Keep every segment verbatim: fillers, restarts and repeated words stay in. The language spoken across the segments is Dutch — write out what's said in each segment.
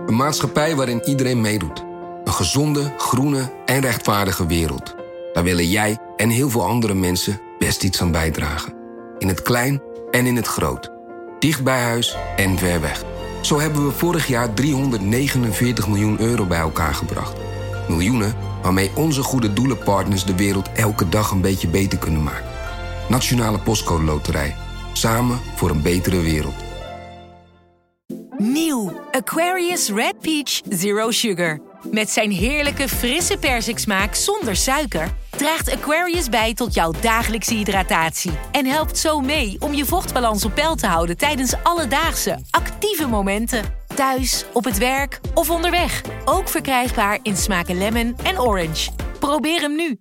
Een maatschappij waarin iedereen meedoet. Een gezonde, groene en rechtvaardige wereld. Daar willen jij en heel veel andere mensen best iets aan bijdragen. In het klein en in het groot. Dicht bij huis en ver weg. Zo hebben we vorig jaar driehonderdnegenenveertig miljoen euro bij elkaar gebracht. Miljoenen waarmee onze goede doelenpartners de wereld elke dag een beetje beter kunnen maken. Nationale Postcode Loterij. Samen voor een betere wereld. Nieuw Aquarius Red Peach Zero Sugar. Met zijn heerlijke frisse persiksmaak zonder suiker draagt Aquarius bij tot jouw dagelijkse hydratatie. En helpt zo mee om je vochtbalans op peil te houden tijdens alledaagse, actieve momenten. Thuis, op het werk of onderweg. Ook verkrijgbaar in smaken lemon en orange. Probeer hem nu.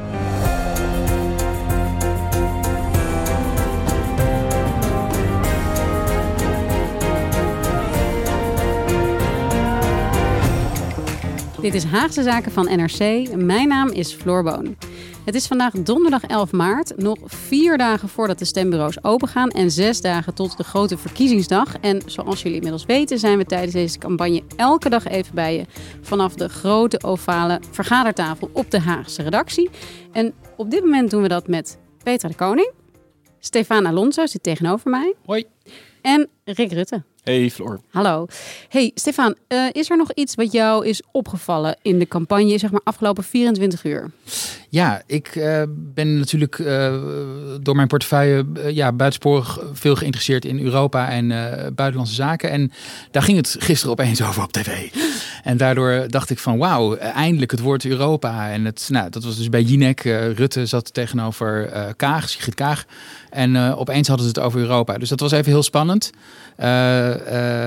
Dit is Haagse Zaken van N R C. Mijn naam is Floor Boon. Het is vandaag donderdag elf maart. Nog vier dagen voordat de stembureaus opengaan en zes dagen tot de grote verkiezingsdag. En zoals jullie inmiddels weten zijn we tijdens deze campagne elke dag even bij je vanaf de grote ovale vergadertafel op de Haagse redactie. En op dit moment doen we dat met Petra de Koning. Stefan Alonso zit tegenover mij. Hoi. En Rick Rutte. Hey Floor. Hallo. Hey Stefan, uh, is er nog iets wat jou is opgevallen in de campagne, zeg maar afgelopen vierentwintig uur? Ja, ik uh, ben natuurlijk uh, door mijn portefeuille uh, ja, buitensporig veel geïnteresseerd in Europa en uh, buitenlandse zaken. En daar ging het gisteren opeens over op tv. En daardoor dacht ik van wauw, eindelijk het woord Europa. En het, nou, dat was dus bij Jinek. Uh, Rutte zat tegenover uh, Kaag, Sigrid Kaag. En uh, opeens hadden ze het over Europa. Dus dat was even heel spannend. Uh, uh,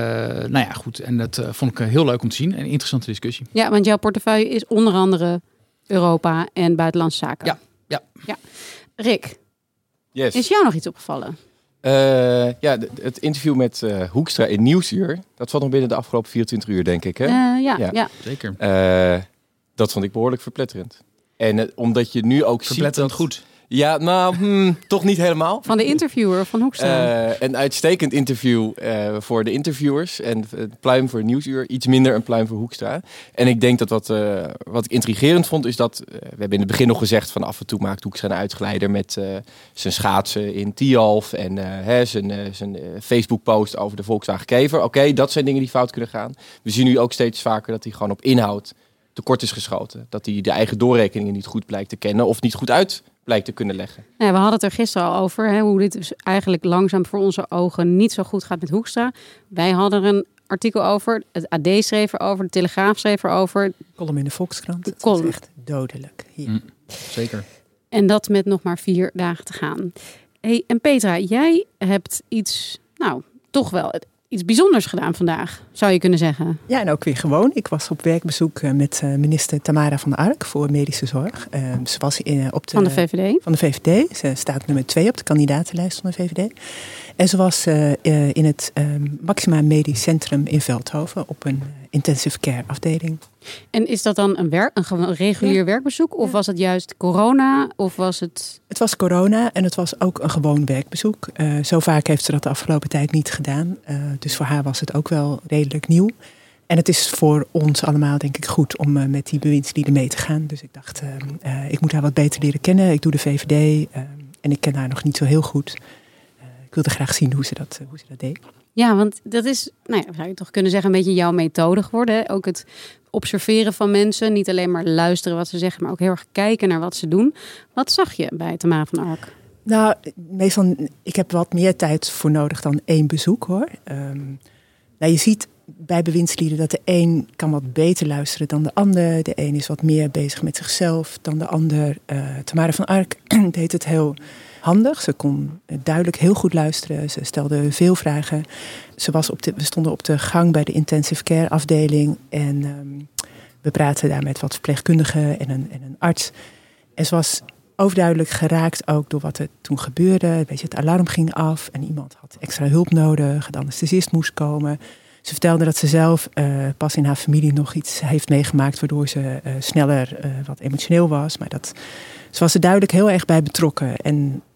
nou ja, goed. En dat uh, vond ik heel leuk om te zien. Een interessante discussie. Ja, want jouw portefeuille is onder andere Europa en buitenlandse zaken. Ja, ja. ja. Rick, yes. Is jou nog iets opgevallen? Uh, ja, d- het interview met uh, Hoekstra in Nieuwsuur, dat valt nog binnen de afgelopen vierentwintig uur, denk ik. Hè? Uh, ja, ja, ja, zeker. Uh, dat vond ik behoorlijk verpletterend. En uh, omdat je nu ook verpletterend ziet dat... goed. Ja, nou, hmm, toch niet helemaal. Van de interviewer van Hoekstra. Uh, een uitstekend interview uh, voor de interviewers. En een pluim voor Nieuwsuur. Iets minder een pluim voor Hoekstra. En ik denk dat wat, uh, wat ik intrigerend vond, is dat... Uh, we hebben in het begin nog gezegd van af en toe maakt Hoekstra een uitgeleider met uh, zijn schaatsen in Tialf. En uh, hè, zijn, uh, zijn uh, Facebook-post over de Volkswagen Kever. Oké, okay, dat zijn dingen die fout kunnen gaan. We zien nu ook steeds vaker dat hij gewoon op inhoud tekort is geschoten. Dat hij de eigen doorrekeningen niet goed blijkt te kennen of niet goed uit blijkt te kunnen leggen. Ja, we hadden het er gisteren al over, hè, hoe dit dus eigenlijk langzaam voor onze ogen niet zo goed gaat met Hoekstra. Wij hadden er een artikel over, het A D schreef erover, de Telegraaf schreef erover. Column in de Volkskrant, het column. is echt dodelijk hier. Mm, zeker. En dat met nog maar vier dagen te gaan. Hey, en Petra, jij hebt iets, nou, toch wel iets bijzonders gedaan vandaag, zou je kunnen zeggen. Ja, en ook weer gewoon. Ik was op werkbezoek met minister Tamara van Ark voor medische zorg. Uh, ze was in, op de, van de V V D? Van de V V D. Ze staat nummer twee op de kandidatenlijst van de V V D. En ze was uh, uh, in het uh, Maxima Medisch Centrum in Veldhoven op een intensive care afdeling. En is dat dan een, werk, een regulier ja. werkbezoek? Of ja. was het juist corona? Of was het... Het was corona en het was ook een gewoon werkbezoek. Uh, zo vaak heeft ze dat de afgelopen tijd niet gedaan. Uh, dus voor haar was het ook wel redelijk nieuw. En het is voor ons allemaal denk ik goed om uh, met die bewindslieden mee te gaan. Dus ik dacht, uh, uh, ik moet haar wat beter leren kennen. Ik doe de V V D uh, en ik ken haar nog niet zo heel goed. Uh, ik wilde graag zien hoe ze dat, uh, hoe ze dat deed. Ja, want dat is, nou ja, zou je toch kunnen zeggen, een beetje jouw methode geworden. Hè? Ook het observeren van mensen. Niet alleen maar luisteren wat ze zeggen, maar ook heel erg kijken naar wat ze doen. Wat zag je bij Tamara van Ark? Nou, meestal, ik heb wat meer tijd voor nodig dan één bezoek, hoor. Um, nou, je ziet bij bewindslieden dat de een kan wat beter luisteren dan de ander. De een is wat meer bezig met zichzelf dan de ander. Uh, Tamara van Ark deed het heel handig. Ze kon duidelijk heel goed luisteren. Ze stelde veel vragen. Ze was op de, we stonden op de gang bij de intensive care afdeling. En um, we praten daar met wat verpleegkundigen en een, en een arts. En ze was overduidelijk geraakt ook door wat er toen gebeurde. Weet je, het alarm ging af en iemand had extra hulp nodig. De anesthesist moest komen. Ze vertelde dat ze zelf uh, pas in haar familie nog iets heeft meegemaakt, waardoor ze uh, sneller uh, wat emotioneel was. Maar dat, ze was er duidelijk heel erg bij betrokken. En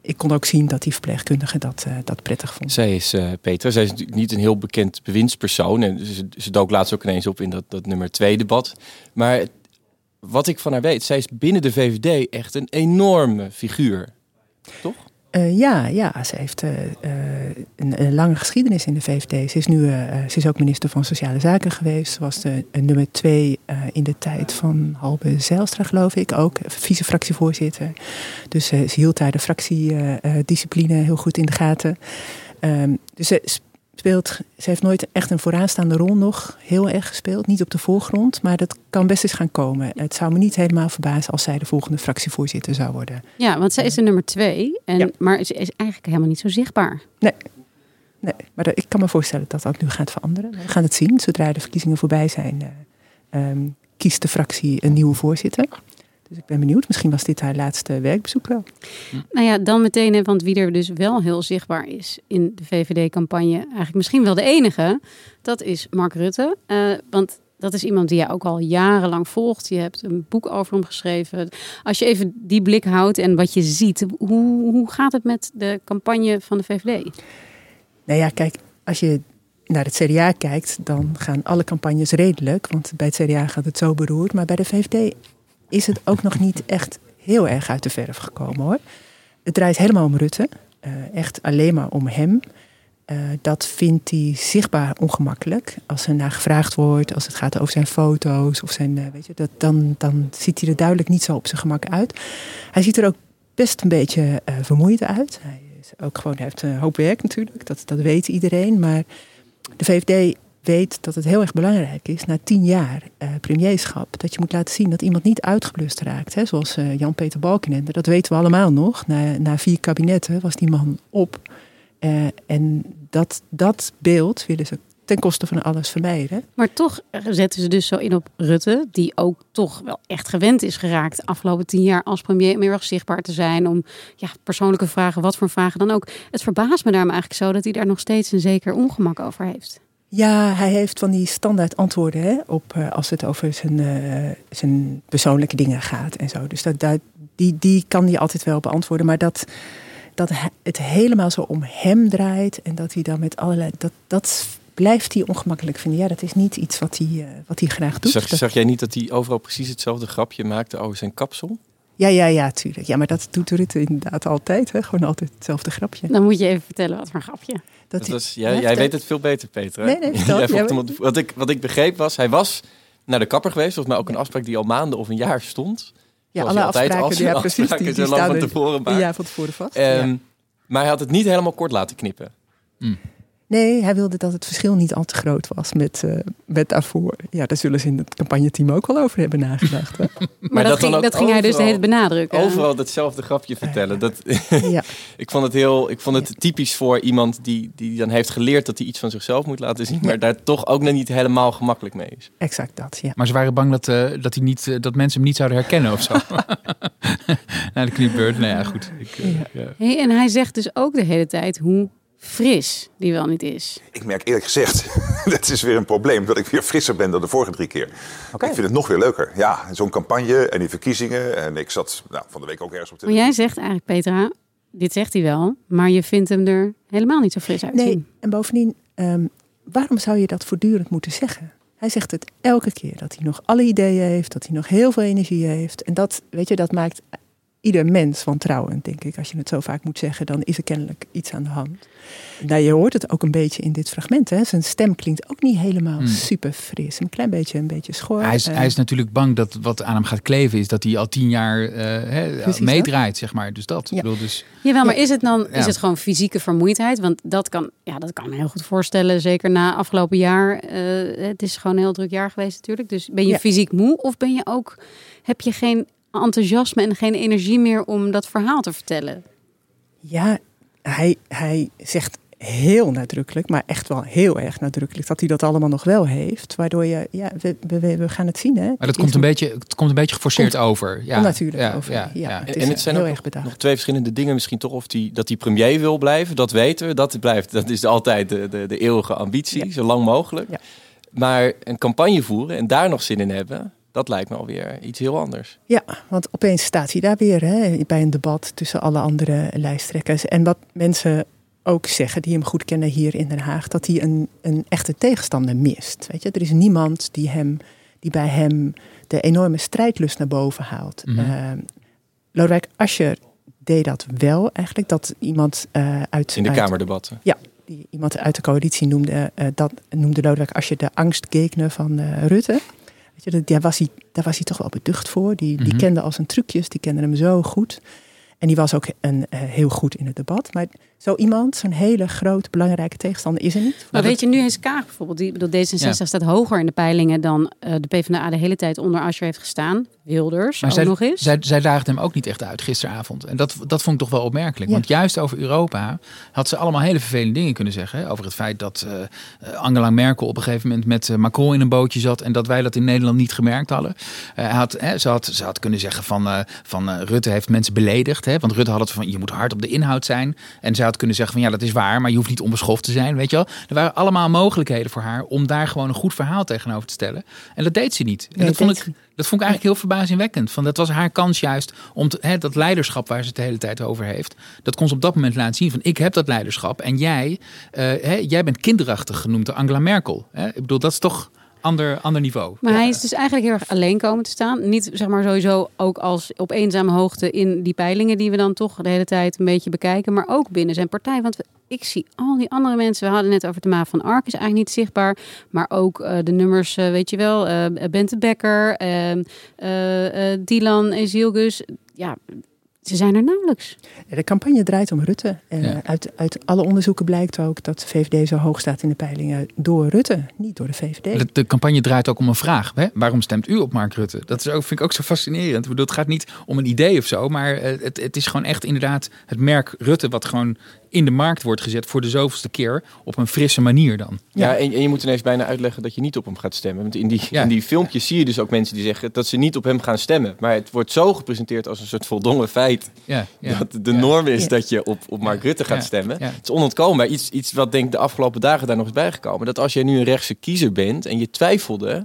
ik kon ook zien dat die verpleegkundige dat, uh, dat prettig vond. Zij is, uh, Petra, zij is natuurlijk niet een heel bekend bewindspersoon. En ze, ze dook laatst ook ineens op in dat, dat nummer twee debat. Maar wat ik van haar weet, zij is binnen de V V D echt een enorme figuur. Toch? Uh, ja, ja, ze heeft uh, een, een lange geschiedenis in de V V D. Ze is nu uh, ze is ook minister van Sociale Zaken geweest. Ze was de uh, nummer twee uh, in de tijd van Halbe Zijlstra, geloof ik. Ook vice-fractievoorzitter. Dus uh, ze hield daar de fractiediscipline uh, heel goed in de gaten. Um, dus ze speelt, ze heeft nooit echt een vooraanstaande rol nog heel erg gespeeld. Niet op de voorgrond, maar dat kan best eens gaan komen. Het zou me niet helemaal verbazen als zij de volgende fractievoorzitter zou worden. Ja, want zij is de nummer twee, en, ja. maar ze is eigenlijk helemaal niet zo zichtbaar. Nee, nee maar ik kan me voorstellen dat dat nu gaat veranderen. We gaan het zien. Zodra de verkiezingen voorbij zijn, uh, um, kiest de fractie een nieuwe voorzitter. Dus ik ben benieuwd. Misschien was dit haar laatste werkbezoek wel. Nou ja, dan meteen, want wie er dus wel heel zichtbaar is in de V V D-campagne, eigenlijk misschien wel de enige, dat is Mark Rutte. Uh, want dat is iemand die jij ook al jarenlang volgt. Je hebt een boek over hem geschreven. Als je even die blik houdt en wat je ziet, hoe, hoe gaat het met de campagne van de V V D? Nou ja, kijk, als je naar het C D A kijkt, dan gaan alle campagnes redelijk. Want bij het C D A gaat het zo beroerd. Maar bij de V V D is het ook nog niet echt heel erg uit de verf gekomen, hoor. Het draait helemaal om Rutte. Uh, echt alleen maar om hem. Uh, dat vindt hij zichtbaar ongemakkelijk. Als er naar gevraagd wordt, als het gaat over zijn foto's of zijn, uh, weet je, dat, dan, dan ziet hij er duidelijk niet zo op zijn gemak uit. Hij ziet er ook best een beetje uh, vermoeid uit. Hij is ook gewoon, hij heeft een hoop werk natuurlijk. Dat, dat weet iedereen. Maar de V V D weet dat het heel erg belangrijk is, na tien jaar uh, premierschap, dat je moet laten zien dat iemand niet uitgeblust raakt. Hè? Zoals uh, Jan-Peter Balkenende, dat weten we allemaal nog. Na, na vier kabinetten was die man op. Uh, en dat, dat beeld willen ze ten koste van alles vermijden. Maar toch zetten ze dus zo in op Rutte, die ook toch wel echt gewend is geraakt de afgelopen tien jaar als premier meer erg zichtbaar te zijn om ja, persoonlijke vragen, wat voor vragen dan ook. Het verbaast me daarom eigenlijk zo dat hij daar nog steeds een zeker ongemak over heeft. Ja, hij heeft van die standaard antwoorden, hè, op, uh, als het over zijn, uh, zijn persoonlijke dingen gaat en zo. Dus dat, dat, die, die kan hij altijd wel beantwoorden. Maar dat, dat het helemaal zo om hem draait en dat hij dan met allerlei, dat, dat blijft hij ongemakkelijk vinden. Ja, dat is niet iets wat hij, uh, wat hij graag doet. Zag, dat... zag jij niet dat hij overal precies hetzelfde grapje maakte over zijn kapsel? Ja, ja, ja, tuurlijk. Ja, maar dat doet Rutte inderdaad altijd. Hè? Gewoon altijd hetzelfde grapje. Dan moet je even vertellen wat voor een grapje. Dat dat was, jij jij weet het veel beter, Petra. Nee, nee, vertel. Jij ja, op, wat, ik, wat ik begreep was, hij was naar de kapper geweest. Volgens mij ook een afspraak die al maanden of een jaar stond. Ja, alle afspraken, als, ja, precies. Afspraken die, die staan van tevoren een jaar van tevoren vast. Um, ja. Maar hij had het niet helemaal kort laten knippen. Mm. Nee, hij wilde dat het verschil niet al te groot was met, uh, met daarvoor. Ja, daar zullen ze in het campagneteam ook wel over hebben nagedacht. Hè? maar, maar dat, dat, ging, dat ging hij dus de hele benadrukken. Overal datzelfde grapje vertellen. Dat, ja. ik vond het heel, ik vond het ja. typisch voor iemand die, die dan heeft geleerd dat hij iets van zichzelf moet laten zien, maar ja. daar toch ook nog niet helemaal gemakkelijk mee is. Exact dat, ja. Maar ze waren bang dat, uh, dat, hij niet, uh, dat mensen hem niet zouden herkennen of zo. Na de kniebeurt, nou ja, goed. Ik, uh, ja. Ja. Hey, en hij zegt dus ook de hele tijd hoe fris die wel niet is. Ik merk eerlijk gezegd, dat is weer een probleem, dat ik weer frisser ben dan de vorige drie keer. Okay. Ik vind het nog weer leuker. Ja, zo'n campagne en die verkiezingen. En ik zat nou, van de week ook ergens op televisie. Maar jij zegt eigenlijk, Petra, dit zegt hij wel, maar je vindt hem er helemaal niet zo fris uitzien. Nee, en bovendien, um, waarom zou je dat voortdurend moeten zeggen? Hij zegt het elke keer, dat hij nog alle ideeën heeft, dat hij nog heel veel energie heeft. En dat, weet je, dat maakt ieder mens wantrouwend, denk ik. Als je het zo vaak moet zeggen, dan is er kennelijk iets aan de hand. Nou, je hoort het ook een beetje in dit fragment. Hè? Zijn stem klinkt ook niet helemaal hmm. super fris. Een klein beetje, een beetje schor. Hij is, uh, hij is natuurlijk bang dat wat aan hem gaat kleven is dat hij al tien jaar uh, he, meedraait, zeg maar. Dus dat. Ja. Ik bedoel, dus, Jawel, maar is het dan ja. is het gewoon fysieke vermoeidheid? Want dat kan, ja, dat kan me heel goed voorstellen. Zeker na afgelopen jaar. Uh, het is gewoon een heel druk jaar geweest natuurlijk. Dus ben je ja. fysiek moe of ben je ook, heb je geen enthousiasme en geen energie meer om dat verhaal te vertellen? Ja, hij, hij zegt heel nadrukkelijk, maar echt wel heel erg nadrukkelijk, dat hij dat allemaal nog wel heeft. Waardoor je, ja, we, we, we gaan het zien. Hè? Maar dat komt een, beetje, het komt een beetje geforceerd komt over. Ja, natuurlijk ja, over. Ja, ja, ja. Het en het zijn heel ook erg bedacht. Nog twee verschillende dingen misschien toch. Of die, dat hij premier wil blijven, dat weten we. Dat blijft, dat is altijd de, de, de eeuwige ambitie, ja. zo lang mogelijk. Ja. Maar een campagne voeren en daar nog zin in hebben, Dat lijkt me alweer iets heel anders. Ja, want opeens staat hij daar weer hè, bij een debat tussen alle andere lijsttrekkers. En wat mensen ook zeggen, die hem goed kennen hier in Den Haag, dat hij een, een echte tegenstander mist. Weet je? Er is niemand die, hem, die bij hem de enorme strijdlust naar boven haalt. Mm-hmm. Uh, Lodewijk Asscher deed dat wel eigenlijk. Dat iemand uh, uit... In de uit, Kamerdebatten. Ja, die iemand uit de coalitie noemde, uh, dat noemde Lodewijk Asscher de angstgegner van uh, Rutte. Weet je, dat, daar, was hij, daar was hij toch wel beducht voor. Die, mm-hmm. die kende al zijn trucjes, die kende hem zo goed. En die was ook een, uh, heel goed in het debat. Maar zo iemand, zo'n hele grote, belangrijke tegenstander is er niet. Maar weet je, nu is Kaag bijvoorbeeld, die, bedoel, D zesenzestig ja. staat hoger in de peilingen dan uh, de PvdA de hele tijd onder Asscher heeft gestaan. Wilders maar ook zij, nog eens. Zij, zij daagde hem ook niet echt uit gisteravond. En dat, dat vond ik toch wel opmerkelijk. Ja. Want juist over Europa had ze allemaal hele vervelende dingen kunnen zeggen. Hè? Over het feit dat uh, Angela Merkel op een gegeven moment met uh, Macron in een bootje zat en dat wij dat in Nederland niet gemerkt hadden. Uh, had, hè, ze, had, ze had kunnen zeggen van, uh, van uh, Rutte heeft mensen beledigd. Hè? Want Rutte had het van je moet hard op de inhoud zijn. En ze had kunnen zeggen van ja, dat is waar, maar je hoeft niet onbeschoft te zijn. Weet je wel? Er waren allemaal mogelijkheden voor haar om daar gewoon een goed verhaal tegenover te stellen. En dat deed ze niet. En nee, dat, vond ik, niet. dat vond ik eigenlijk heel verbazingwekkend. Van, dat was haar kans juist om te, hè, dat leiderschap waar ze het de hele tijd over heeft. Dat kon ze op dat moment laten zien van ik heb dat leiderschap. En jij, uh, hè, jij bent kinderachtig genoemd door Angela Merkel. Hè? Ik bedoel, dat is toch ander, ander niveau. Maar ja. hij is dus eigenlijk heel erg alleen komen te staan. Niet zeg maar sowieso ook als op eenzame hoogte in die peilingen die we dan toch de hele tijd een beetje bekijken. Maar ook binnen zijn partij. Want we, ik zie al die andere mensen. We hadden net over de Maaf van Ark is eigenlijk niet zichtbaar. Maar ook uh, de nummers, uh, weet je wel. Uh, Bente Bekker, uh, uh, uh, Dylan Ezilgus. Ja, ze zijn er nauwelijks. Ja, de campagne draait om Rutte. En ja. uit, uit alle onderzoeken blijkt ook dat de V V D zo hoog staat in de peilingen door Rutte, niet door de V V D. De, de campagne draait ook om een vraag. Hè? Waarom stemt u op Mark Rutte? Dat is ook, vind ik ook zo fascinerend. Ik bedoel, het gaat niet om een idee of zo, maar het, het is gewoon echt inderdaad het merk Rutte wat gewoon in de markt wordt gezet voor de zoveelste keer op een frisse manier dan. Ja, ja en, en je moet ineens bijna uitleggen dat je niet op hem gaat stemmen. Want in die, ja. in die filmpjes zie je dus ook mensen die zeggen dat ze niet op hem gaan stemmen. Maar het wordt zo gepresenteerd als een soort voldongen feit ja, ja. dat de ja. norm is ja. dat je op, op Mark Rutte gaat ja. stemmen. Ja. Het is onontkoombaar. Iets, iets wat denk ik de afgelopen dagen daar nog is bijgekomen. Dat als jij nu een rechtse kiezer bent en je twijfelde.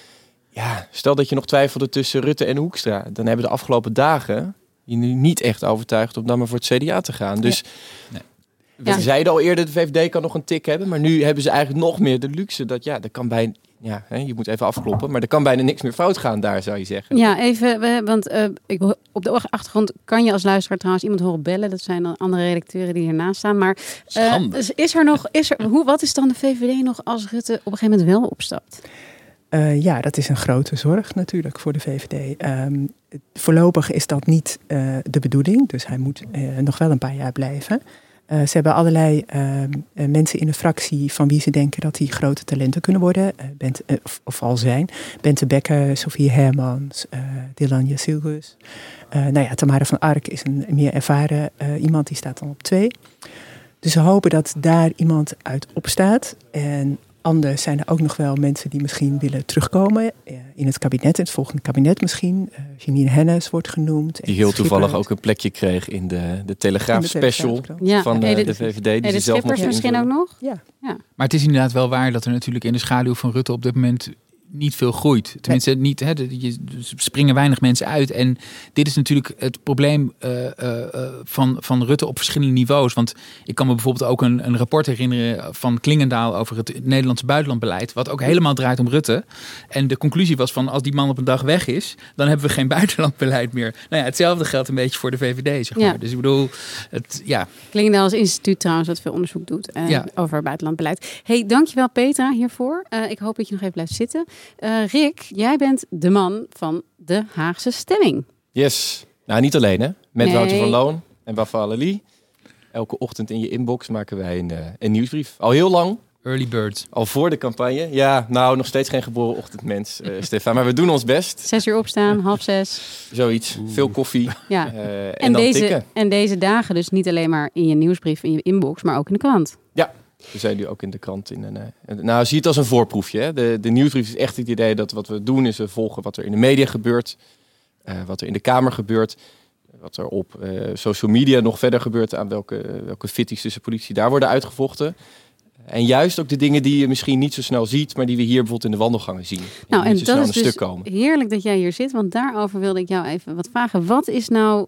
Ja, stel dat je nog twijfelde tussen Rutte en Hoekstra. Dan hebben de afgelopen dagen je nu niet echt overtuigd om dan maar voor het C D A te gaan. Dus ja. nee. we Ja. zeiden al eerder, de V V D kan nog een tik hebben. Maar nu hebben ze eigenlijk nog meer de luxe. Dat ja, er kan bijna, ja, hè, je moet even afkloppen. Maar er kan bijna niks meer fout gaan daar, zou je zeggen. Ja, even, we, want uh, ik, op de achtergrond kan je als luisteraar trouwens iemand horen bellen. Dat zijn dan andere redacteuren die hiernaast staan. Maar uh, dus is er nog, is er, hoe, wat is dan de V V D nog als Rutte op een gegeven moment wel opstapt? Uh, ja, dat is een grote zorg natuurlijk voor de V V D. Um, voorlopig is dat niet uh, de bedoeling. Dus hij moet uh, nog wel een paar jaar blijven. Uh, ze hebben allerlei uh, mensen in de fractie van wie ze denken dat die grote talenten kunnen worden. Uh, Bent, uh, of, of al zijn. Bente Bekker, Sofie Hermans, uh, Dylan Ezilgus. Uh, nou ja, Tamara van Ark is een meer ervaren uh, iemand, die staat dan op twee. Dus ze hopen dat daar iemand uit opstaat. En anders zijn er ook nog wel mensen die misschien willen terugkomen uh, in het kabinet, in het volgende kabinet misschien. Uh, Janine Hennis wordt genoemd. Die heel toevallig ook een plekje kreeg in de, de Telegraaf de special Telegraaf van ja. uh, de, de V V D. Die de, de zelf nog misschien ook nog? Ja. ja. Maar het is inderdaad wel waar dat er natuurlijk in de schaduw van Rutte op dit moment niet veel groeit. Tenminste, niet, hè, je springen weinig mensen uit. En dit is natuurlijk het probleem uh, uh, van, van Rutte op verschillende niveaus. Want ik kan me bijvoorbeeld ook een, een rapport herinneren van Klingendaal over het Nederlandse buitenlandbeleid, wat ook helemaal draait om Rutte. En de conclusie was van, als die man op een dag weg is, dan hebben we geen buitenlandbeleid meer. Nou ja, hetzelfde geldt een beetje voor de V V D, zeg maar. Ja. Dus ik bedoel, het, ja. Klingendaal is instituut trouwens dat veel onderzoek doet uh, ja. over buitenlandbeleid. Hey, dankjewel Petra hiervoor. Uh, ik hoop dat je nog even blijft zitten. Uh, Rick, jij bent de man van de Haagse Stemming. Yes. Nou, niet alleen hè. Met nee. Wouter van Loon en Wafa Ali. Elke ochtend in je inbox maken wij een, uh, een nieuwsbrief. Al heel lang. Early bird. Al voor de campagne. Ja, nou, nog steeds geen geboren ochtendmens, uh, Stefan. Maar we doen ons best. Zes uur opstaan, half zes. Zoiets. Oeh. Veel koffie. Ja. Uh, en, en, dan deze, tikken. en deze dagen dus niet alleen maar in je nieuwsbrief, in je inbox, maar ook in de krant. Ja. We zijn nu ook in de krant. In een, uh, nou, zie het als een voorproefje. Hè? De, de nieuwsbrief is echt het idee dat wat we doen is we volgen wat er in de media gebeurt. Uh, wat er in de Kamer gebeurt. Wat er op uh, social media nog verder gebeurt. Aan welke, welke fitties tussen politie daar worden uitgevochten. Uh, En juist ook de dingen die je misschien niet zo snel ziet, maar die we hier bijvoorbeeld in de wandelgangen zien. Nou, en dat is dus komen. heerlijk dat jij hier zit, want daarover wilde ik jou even wat vragen. Wat is nou,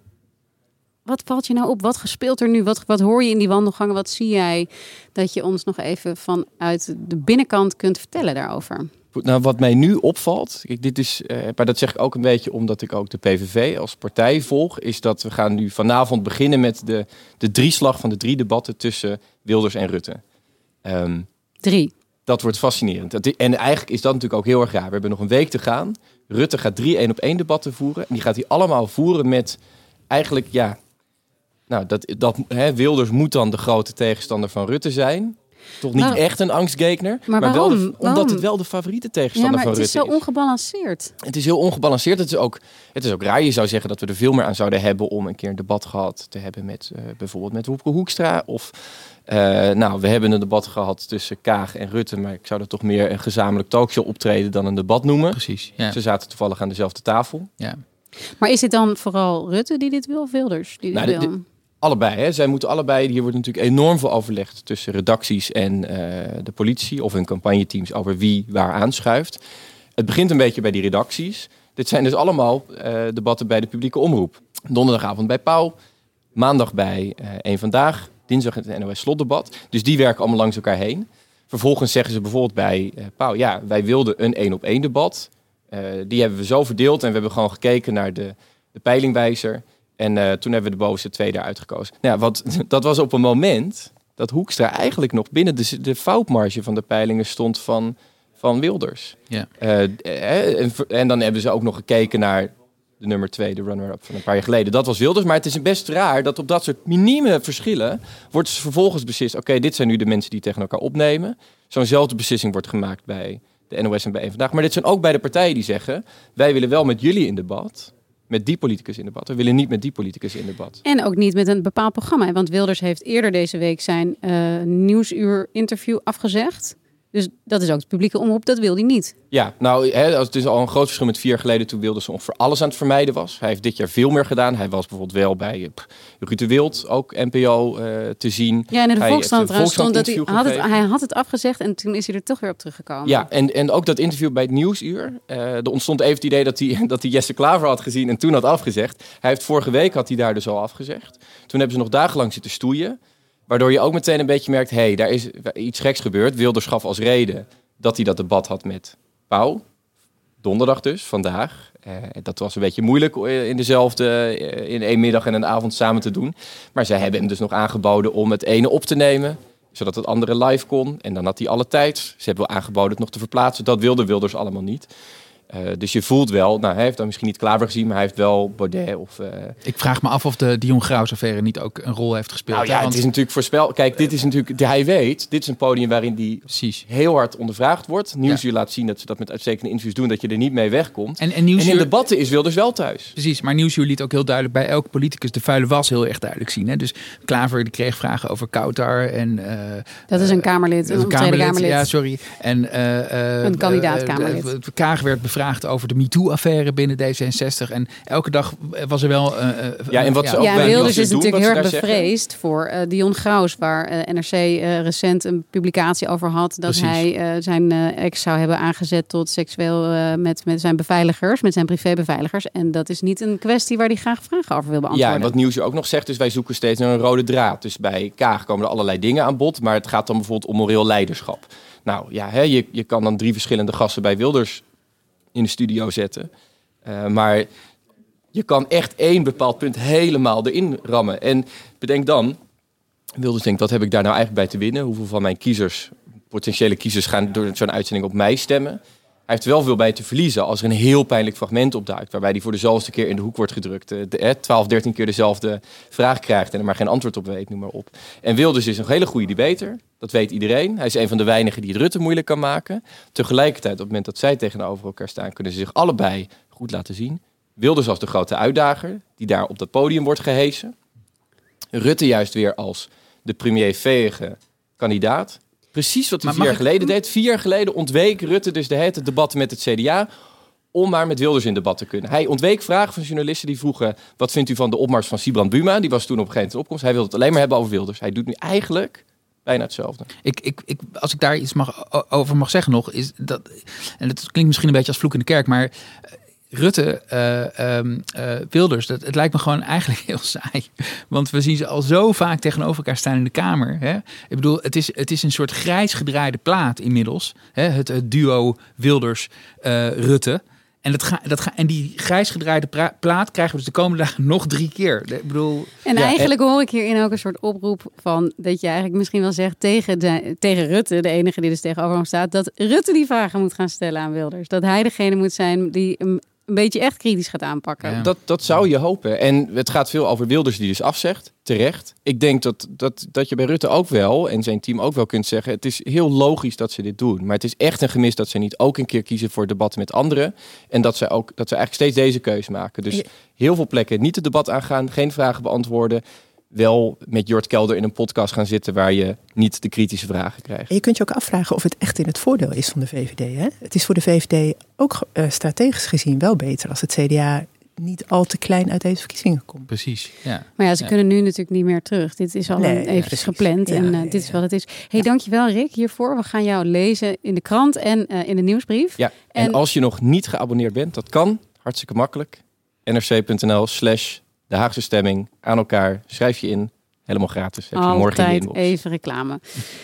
wat valt je nou op? Wat gespeeld er nu? Wat, wat hoor je in die wandelgangen? Wat zie jij dat je ons nog even vanuit de binnenkant kunt vertellen daarover? Nou, wat mij nu opvalt, kijk, dit is, uh, maar dat zeg ik ook een beetje omdat ik ook de P V V als partij volg, is dat we gaan nu vanavond beginnen met de, de drieslag van de drie debatten tussen Wilders en Rutte. Um, drie. Dat wordt fascinerend. Dat, en eigenlijk is dat natuurlijk ook heel erg raar. We hebben nog een week te gaan. Rutte gaat drie één op één debatten voeren. En die gaat hij allemaal voeren met eigenlijk, ja, nou, dat, dat hè, Wilders moet dan de grote tegenstander van Rutte zijn. Toch niet maar, echt een angstgekner, maar, maar waarom? wel de, omdat waarom? het wel de favoriete tegenstander ja, van Rutte is. Het is zo ongebalanceerd. Het is heel ongebalanceerd. Het is, ook, het is ook raar. Je zou zeggen dat we er veel meer aan zouden hebben om een keer een debat gehad te hebben met uh, bijvoorbeeld met Wopke Hoekstra. Of uh, nou, we hebben een debat gehad tussen Kaag en Rutte, maar ik zou dat toch meer een gezamenlijk talkshow optreden dan een debat noemen. Precies. Ja. Ze zaten toevallig aan dezelfde tafel. Ja. Maar is het dan vooral Rutte die dit wil of Wilders die dit nou, wil? De, de, Allebei, hè. Zij moeten allebei. Hier wordt natuurlijk enorm veel overlegd tussen redacties en uh, de politie of hun campagneteams over wie waar aanschuift. Het begint een beetje bij die redacties. Dit zijn dus allemaal uh, debatten bij de publieke omroep. Donderdagavond bij Pauw, maandag bij uh, Eén Vandaag, dinsdag het N O S Slotdebat. Dus die werken allemaal langs elkaar heen. Vervolgens zeggen ze bijvoorbeeld bij uh, Pauw, ja, wij wilden een één op één debat. Uh, die hebben we zo verdeeld en we hebben gewoon gekeken naar de, de peilingwijzer. En uh, toen hebben we de bovenste twee daaruit gekozen. Nou, ja, wat, dat was op een moment dat Hoekstra eigenlijk nog binnen de, de foutmarge van de peilingen stond van, van Wilders. Ja. Uh, en, en dan hebben ze ook nog gekeken naar de nummer twee, de runner-up van een paar jaar geleden. Dat was Wilders, maar het is best raar dat op dat soort minieme verschillen wordt vervolgens beslist, oké, okay, dit zijn nu de mensen die tegen elkaar opnemen. Zo'nzelfde beslissing wordt gemaakt bij de N O S en bij Eén Vandaag. Maar dit zijn ook bij de partijen die zeggen, wij willen wel met jullie in debat, met die politicus in debat. We willen niet met die politicus in debat. En ook niet met een bepaald programma. Want Wilders heeft eerder deze week zijn uh, Nieuwsuur interview afgezegd. Dus dat is ook de publieke omroep, dat wil hij niet. Ja, nou, hè, het is al een groot verschil met vier jaar geleden toen Wilders ongeveer alles aan het vermijden was. Hij heeft dit jaar veel meer gedaan. Hij was bijvoorbeeld wel bij pff, Ruud de Wild, ook N P O uh, te zien. Ja, en in de hij Volkskrant trouwens stond dat hij had, het, gegeven. hij had het afgezegd en toen is hij er toch weer op teruggekomen. Ja, en, en ook dat interview bij het Nieuwsuur. Uh, er ontstond even het idee dat hij, dat hij Jesse Klaver had gezien en toen had afgezegd. Hij heeft vorige week had hij daar dus al afgezegd. Toen hebben ze nog dagenlang zitten stoeien. Waardoor je ook meteen een beetje merkt, hé, hey, daar is iets geks gebeurd. Wilders gaf als reden dat hij dat debat had met Pauw. Donderdag dus, vandaag. Uh, dat was een beetje moeilijk in dezelfde, uh, in één middag en een avond samen te doen. Maar zij hebben hem dus nog aangeboden om het ene op te nemen, zodat het andere live kon. En dan had hij alle tijd. Ze hebben wel aangeboden het nog te verplaatsen. Dat wilde Wilders allemaal niet. Uh, dus je voelt wel, nou hij heeft dan misschien niet Klaver gezien, maar hij heeft wel Baudet of... Uh... Ik vraag me af of de Dion Graus-affaire niet ook een rol heeft gespeeld. Nou ja, hè? Want... het is natuurlijk voorspel. Kijk, dit is natuurlijk, hij weet, dit is een podium waarin die Precies. heel hard ondervraagd wordt. Nieuwsuur Ja. laat zien dat ze dat met uitstekende interviews doen, dat je er niet mee wegkomt. En, en, Nieuwsuur... en in debatten is Wilders wel thuis. Precies, maar Nieuwsuur liet ook heel duidelijk bij elke politicus de vuile was heel erg duidelijk zien. Hè? Dus Klaver die kreeg vragen over Kautar en... Uh, dat is een Kamerlid, een, een Kamerlid, Kamerlid. Ja, sorry. En, uh, uh, een kandidaat uh, Kamerlid. Uh, Kaag werd bevraagd over de MeToo-affaire binnen D zesenzestig. En elke dag was er wel... Uh, ja, en wat ja, ze ook ja, bij Wilders is doen, natuurlijk heel erg zeggen. bevreesd voor uh, Dion Graus, waar uh, N R C uh, recent een publicatie over had dat Precies. hij uh, zijn uh, ex zou hebben aangezet tot seksueel uh, met, met zijn beveiligers, met zijn privébeveiligers. En dat is niet een kwestie waar hij graag vragen over wil beantwoorden. Ja, en wat Nieuwsuur ook nog zegt, is wij zoeken steeds naar een rode draad. Dus bij Kaag komen er allerlei dingen aan bod, maar het gaat dan bijvoorbeeld om moreel leiderschap. Nou ja, hè, je, je kan dan drie verschillende gasten bij Wilders in de studio zetten. Uh, maar je kan echt één bepaald punt helemaal erin rammen. En bedenk dan, Wilders denkt, wat heb ik daar nou eigenlijk bij te winnen? Hoeveel van mijn kiezers, potentiële kiezers, gaan door zo'n uitzending op mij stemmen? Hij heeft wel veel bij te verliezen als er een heel pijnlijk fragment opduikt, waarbij hij voor de zoveelste keer in de hoek wordt gedrukt, de, twaalf, dertien keer dezelfde vraag krijgt en er maar geen antwoord op weet, noem maar op. En Wilders is een hele goede debater, dat weet iedereen. Hij is een van de weinigen die het Rutte moeilijk kan maken. Tegelijkertijd, op het moment dat zij tegenover elkaar staan, kunnen ze zich allebei goed laten zien. Wilders als de grote uitdager, die daar op dat podium wordt gehesen. Rutte juist weer als de premierveege kandidaat. Precies wat hij vier jaar ik... geleden deed. Vier jaar geleden ontweek Rutte dus de hele debatten met het C D A om maar met Wilders in debat te kunnen. Hij ontweek vragen van journalisten die vroegen, wat vindt u van de opmars van Sibrand Buma? Die was toen op een gegeven moment opkomst. Hij wilde het alleen maar hebben over Wilders. Hij doet nu eigenlijk bijna hetzelfde. Ik, ik, ik, als ik daar iets mag, over mag zeggen nog, is dat, en het klinkt misschien een beetje als vloek in de kerk, maar Rutte, uh, um, uh, Wilders, dat, het lijkt me gewoon eigenlijk heel saai. Want we zien ze al zo vaak tegenover elkaar staan in de Kamer. Hè? Ik bedoel, het is, het is een soort grijs gedraaide plaat inmiddels. Hè? Het, het duo Wilders-Rutte. Uh, En, dat ga, dat ga, en die grijs gedraaide pra- plaat krijgen we dus de komende dagen nog drie keer. Ik bedoel, en ja, eigenlijk en... hoor ik hierin ook een soort oproep van dat je eigenlijk misschien wel zegt tegen, de, tegen Rutte, de enige die dus tegenover hem staat, dat Rutte die vragen moet gaan stellen aan Wilders. Dat hij degene moet zijn die hem een beetje echt kritisch gaat aanpakken. Ja. Dat, dat zou je hopen. En het gaat veel over Wilders die dus afzegt. Terecht. Ik denk dat, dat, dat je bij Rutte ook wel en zijn team ook wel kunt zeggen, het is heel logisch dat ze dit doen. Maar het is echt een gemis dat ze niet ook een keer kiezen voor debatten met anderen. En dat ze ook dat ze eigenlijk steeds deze keuze maken. Dus heel veel plekken niet het debat aangaan, geen vragen beantwoorden. Wel met Jort Kelder in een podcast gaan zitten waar je niet de kritische vragen krijgt. En je kunt je ook afvragen of het echt in het voordeel is van de V V D. Hè? Het is voor de V V D ook uh, strategisch gezien wel beter als het C D A niet al te klein uit deze verkiezingen komt. Precies, ja. Maar ja, ze ja. kunnen nu natuurlijk niet meer terug. Dit is al nee, eventjes ja, gepland ja, en uh, ja, dit is ja. wat het is. Hey, dankjewel Rick hiervoor. We gaan jou lezen in de krant en uh, in de nieuwsbrief. Ja, en, en als je nog niet geabonneerd bent, dat kan. Hartstikke makkelijk. nrc.nl slash de Haagse Stemming aan elkaar. Schrijf je in. Helemaal gratis. Heb je Altijd morgen in je inbox. even reclame.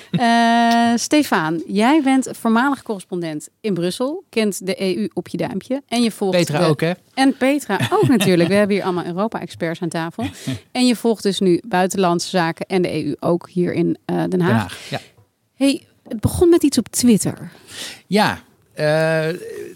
uh, Stefaan, jij bent voormalig correspondent in Brussel. Kent de E U op je duimpje. En je volgt Petra de... ook, hè? En Petra ook natuurlijk. We hebben hier allemaal Europa-experts aan tafel. En je volgt dus nu buitenlandse zaken en de E U ook hier in uh, Den Haag. Den Haag, ja. Hey, het begon met iets op Twitter. Ja, uh,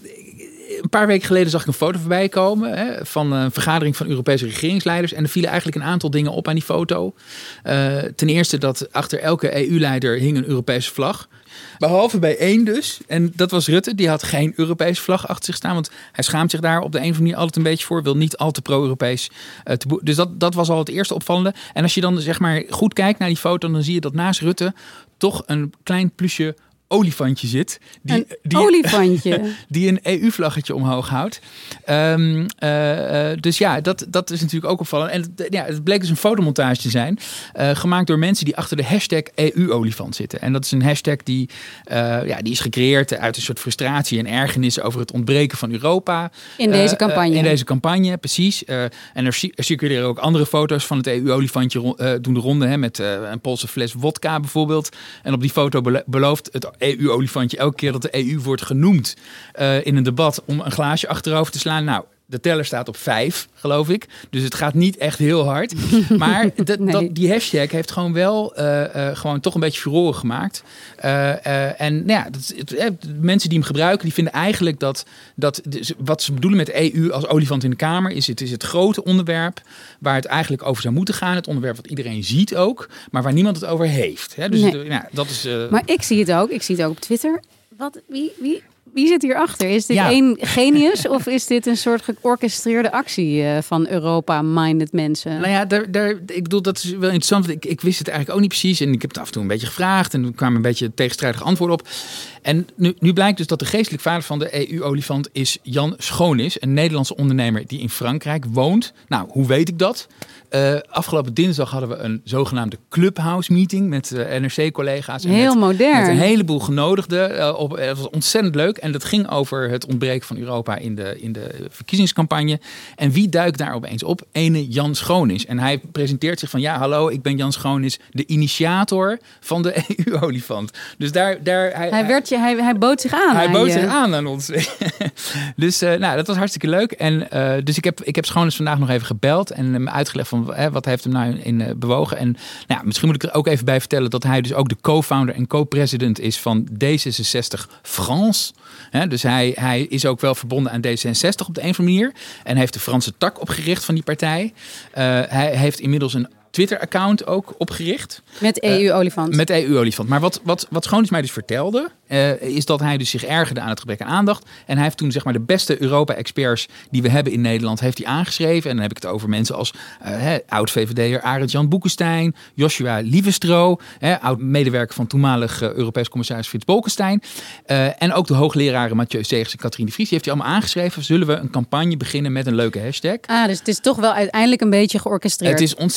een paar weken geleden zag ik een foto voorbij komen hè, van een vergadering van Europese regeringsleiders. En er vielen eigenlijk een aantal dingen op aan die foto. Uh, ten eerste dat achter elke E U-leider hing een Europese vlag. Behalve bij één dus. En dat was Rutte. Die had geen Europese vlag achter zich staan. Want hij schaamt zich daar op de een of andere manier altijd een beetje voor. Wil niet al te pro-Europees. Uh, te bo- dus dat, dat was al het eerste opvallende. En als je dan zeg maar goed kijkt naar die foto, dan zie je dat naast Rutte toch een klein plusje olifantje zit. Die, een die, olifantje. Die een E U-vlaggetje omhoog houdt. Um, uh, uh, dus ja, dat, dat is natuurlijk ook opvallend. En het, ja, het bleek dus een fotomontage te zijn. Uh, gemaakt door mensen die achter de hashtag E U-olifant zitten. En dat is een hashtag die, uh, ja, die is gecreëerd uit een soort frustratie en ergernis over het ontbreken van Europa. In deze campagne. Uh, in deze campagne, precies. Uh, en er, er circuleren ook andere foto's van het E U-olifantje uh, doen de ronde. Hè, met uh, een Poolse fles wodka bijvoorbeeld. En op die foto be- belooft het E U-olifantje elke keer dat de E U wordt genoemd uh, in een debat om een glaasje achterover te slaan. Nou, de teller staat op vijf, geloof ik. Dus het gaat niet echt heel hard. Maar d- nee. dat, die hashtag heeft gewoon wel uh, uh, gewoon toch een beetje furoren gemaakt. Uh, uh, en nou ja, dat, het, het, mensen die hem gebruiken, die vinden eigenlijk dat, dat dus wat ze bedoelen met E U als olifant in de Kamer is het is het grote onderwerp waar het eigenlijk over zou moeten gaan. Het onderwerp wat iedereen ziet ook, maar waar niemand het over heeft. Hè? Dus nee. het, nou, dat is. Uh... Maar ik zie het ook. Ik zie het ook op Twitter. Wat? Wie? Wie? Wie zit hierachter? Is dit ja. één genius of is dit een soort georchestreerde actie uh, van Europa-minded mensen? Nou ja, daar, daar, ik bedoel, dat is wel interessant. Ik, ik wist het eigenlijk ook niet precies. En ik heb het af en toe een beetje gevraagd. En er kwamen een beetje tegenstrijdige antwoorden op. En nu, nu blijkt dus dat de geestelijk vader van de E U-olifant is Jan Schoonis. Een Nederlandse ondernemer die in Frankrijk woont. Nou, hoe weet ik dat? Uh, afgelopen dinsdag hadden we een zogenaamde Clubhouse meeting met uh, N R C-collega's. En Heel met, modern. Met een heleboel genodigden. Uh, op, het was ontzettend leuk. En dat ging over het ontbreken van Europa in de, in de verkiezingscampagne. En wie duikt daar opeens op? Ene Jan Schoonis. En hij presenteert zich van, ja, hallo, ik ben Jan Schoonis, de initiator van de E U-olifant. Dus daar... daar hij, hij, werd je, hij, hij bood zich aan. Hij aan bood je. zich aan aan ons. Dus uh, nou, dat was hartstikke leuk. En uh, dus ik heb, ik heb Schoonis vandaag nog even gebeld en hem uitgelegd van hè, wat heeft hem nou in, in uh, bewogen. En nou, misschien moet ik er ook even bij vertellen dat hij dus ook de co-founder en co-president is van D zesenzestig France. He, dus hij, hij is ook wel verbonden aan D zesenzestig op de een of andere manier. En heeft de Franse tak opgericht van die partij. Uh, hij heeft inmiddels een Twitter-account ook opgericht. Met E U-olifant. Uh, met E U-olifant. Maar wat, wat, wat Schoonis mij dus vertelde, uh, is dat hij dus zich ergerde aan het gebrek aan aandacht. En hij heeft toen zeg maar de beste Europa-experts die we hebben in Nederland, heeft hij aangeschreven. En dan heb ik het over mensen als uh, oud-V V D'er Arend-Jan Boekenstein, Joshua Lievestro, hè, oud-medewerker van toenmalig uh, Europees commissaris Frits Bolkestein. Uh, en ook de hoogleraren Mathieu Segers en Katrien de Vries. Die heeft hij allemaal aangeschreven. Zullen we een campagne beginnen met een leuke hashtag? Ah, dus het is toch wel uiteindelijk een beetje georchestreerd. Het is ontzettend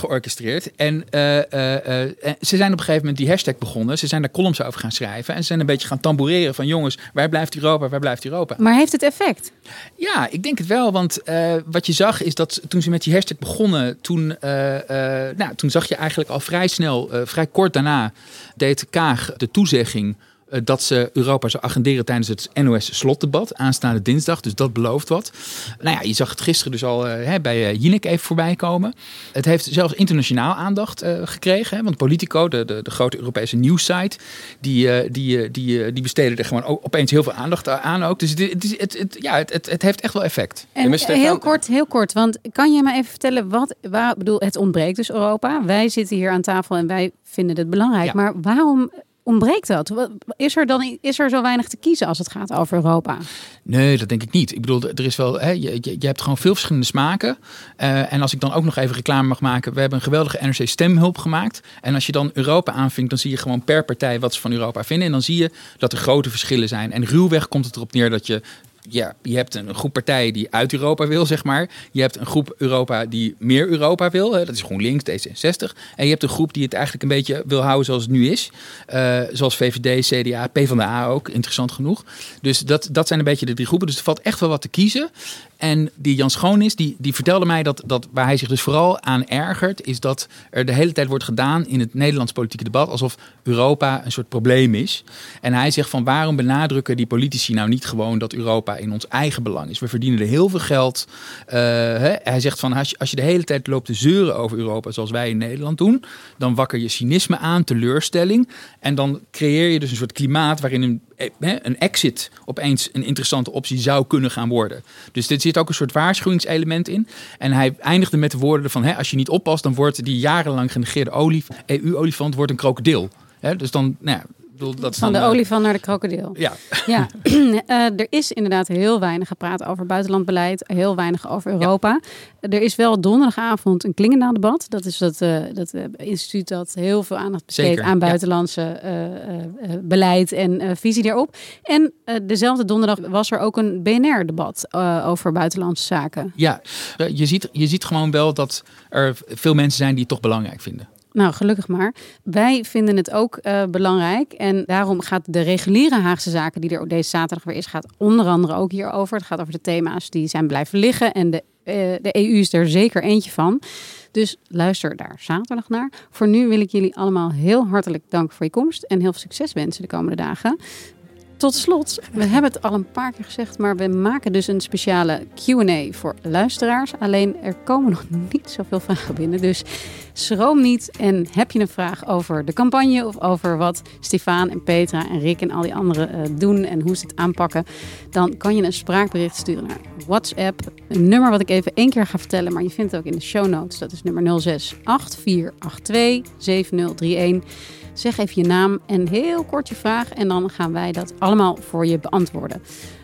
georchestreerd. En uh, uh, uh, ze zijn op een gegeven moment die hashtag begonnen. Ze zijn daar columns over gaan schrijven. En ze zijn een beetje gaan tamboureren van jongens, waar blijft Europa, waar blijft Europa? Maar heeft het effect? Ja, ik denk het wel. Want uh, wat je zag is dat toen ze met die hashtag begonnen, toen, uh, uh, nou, toen zag je eigenlijk al vrij snel, uh, vrij kort daarna, deed Kaag de toezegging dat ze Europa zou agenderen tijdens het N O S-slotdebat aanstaande dinsdag. Dus dat belooft wat. Nou ja, je zag het gisteren dus al uh, hè, bij uh, Jinek even voorbij komen. Het heeft zelfs internationaal aandacht uh, gekregen. Hè, want Politico, de, de, de grote Europese nieuwssite, die, uh, die, uh, die, uh, die besteden er gewoon opeens heel veel aandacht aan ook. Dus het, het, het, het, ja, het, het, het heeft echt wel effect. En ja, Stefan, heel kort, heel kort. Want kan je me even vertellen wat, waar, bedoel, het ontbreekt dus Europa. Wij zitten hier aan tafel en wij vinden het belangrijk. Ja. Maar waarom ontbreekt dat? Is er dan is er zo weinig te kiezen als het gaat over Europa? Nee, dat denk ik niet. Ik bedoel, er is wel, hè, je, je, je hebt gewoon veel verschillende smaken. Uh, en als ik dan ook nog even reclame mag maken, we hebben een geweldige N R C stemhulp gemaakt. En als je dan Europa aanvinkt, dan zie je gewoon per partij wat ze van Europa vinden. En dan zie je dat er grote verschillen zijn. En ruwweg komt het erop neer dat je Ja, je hebt een groep partijen die uit Europa wil, zeg maar. Je hebt een groep Europa die meer Europa wil. Dat is GroenLinks, D zesenzestig. En je hebt een groep die het eigenlijk een beetje wil houden zoals het nu is. Uh, zoals V V D, C D A, PvdA ook, interessant genoeg. Dus dat, dat zijn een beetje de drie groepen. Dus er valt echt wel wat te kiezen. En die Jan Schoonis, die, die vertelde mij dat, dat waar hij zich dus vooral aan ergert, is dat er de hele tijd wordt gedaan in het Nederlands politieke debat alsof Europa een soort probleem is. En hij zegt van waarom benadrukken die politici nou niet gewoon dat Europa in ons eigen belang is? We verdienen er heel veel geld. Uh, hè? Hij zegt van als je, als je de hele tijd loopt te zeuren over Europa zoals wij in Nederland doen, dan wakker je cynisme aan, teleurstelling. En dan creëer je dus een soort klimaat waarin een een exit opeens een interessante optie zou kunnen gaan worden. Dus dit zit ook een soort waarschuwingselement in. En hij eindigde met de woorden van, hè, als je niet oppast, dan wordt die jarenlang genegeerde olif, E U-olifant wordt een krokodil. Hè, dus dan, nou ja, bedoel, dat is van dan, de uh, olifant naar de krokodil. Ja. ja. uh, er is inderdaad heel weinig gepraat over buitenlandbeleid, heel weinig over Europa. Ja. Er is wel donderdagavond een Klingendaal debat. Dat is dat, uh, dat uh, instituut dat heel veel aandacht besteedt Zeker, aan buitenlandse ja. uh, uh, beleid en uh, visie daarop. En uh, dezelfde donderdag was er ook een B N R-debat uh, over buitenlandse zaken. Ja, je ziet, je ziet gewoon wel dat er veel mensen zijn die het toch belangrijk vinden. Nou, gelukkig maar. Wij vinden het ook uh, belangrijk. En daarom gaat de reguliere Haagse Zaken, die er deze zaterdag weer is, gaat onder andere ook hierover. Het gaat over de thema's die zijn blijven liggen. En de, uh, de E U is er zeker eentje van. Dus luister daar zaterdag naar. Voor nu wil ik jullie allemaal heel hartelijk danken voor je komst. En heel veel succes wensen de komende dagen. Tot slot, we hebben het al een paar keer gezegd, maar we maken dus een speciale Q en A voor luisteraars. Alleen er komen nog niet zoveel vragen binnen, dus schroom niet. En heb je een vraag over de campagne of over wat Stefan en Petra en Rick en al die anderen uh, doen en hoe ze het aanpakken, dan kan je een spraakbericht sturen naar WhatsApp. Een nummer wat ik even één keer ga vertellen, maar je vindt het ook in de show notes. Dat is nummer nul zes acht vier acht twee zeven nul drie een. Zeg even je naam en heel kort je vraag en dan gaan wij dat allemaal voor je beantwoorden.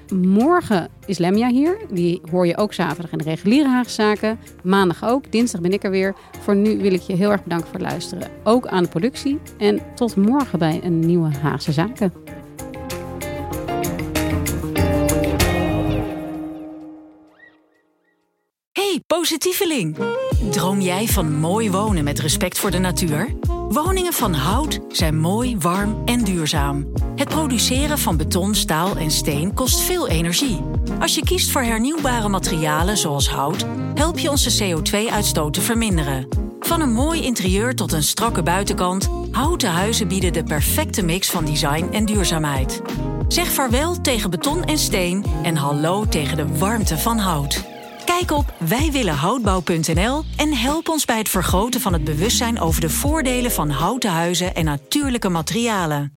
Morgen is Lemja hier. Die hoor je ook zaterdag in de reguliere Haagse Zaken. Maandag ook. Dinsdag ben ik er weer. Voor nu wil ik je heel erg bedanken voor het luisteren. Ook aan de productie. En tot morgen bij een nieuwe Haagse Zaken. Hey, positieveling. Droom jij van mooi wonen met respect voor de natuur? Woningen van hout zijn mooi, warm en duurzaam. Het produceren van beton, staal en steen kost veel energie. Als je kiest voor hernieuwbare materialen zoals hout, help je onze C O twee uitstoot te verminderen. Van een mooi interieur tot een strakke buitenkant, houten huizen bieden de perfecte mix van design en duurzaamheid. Zeg vaarwel tegen beton en steen en hallo tegen de warmte van hout. Kijk op wij willen houtbouw punt n l en help ons bij het vergroten van het bewustzijn over de voordelen van houten huizen en natuurlijke materialen.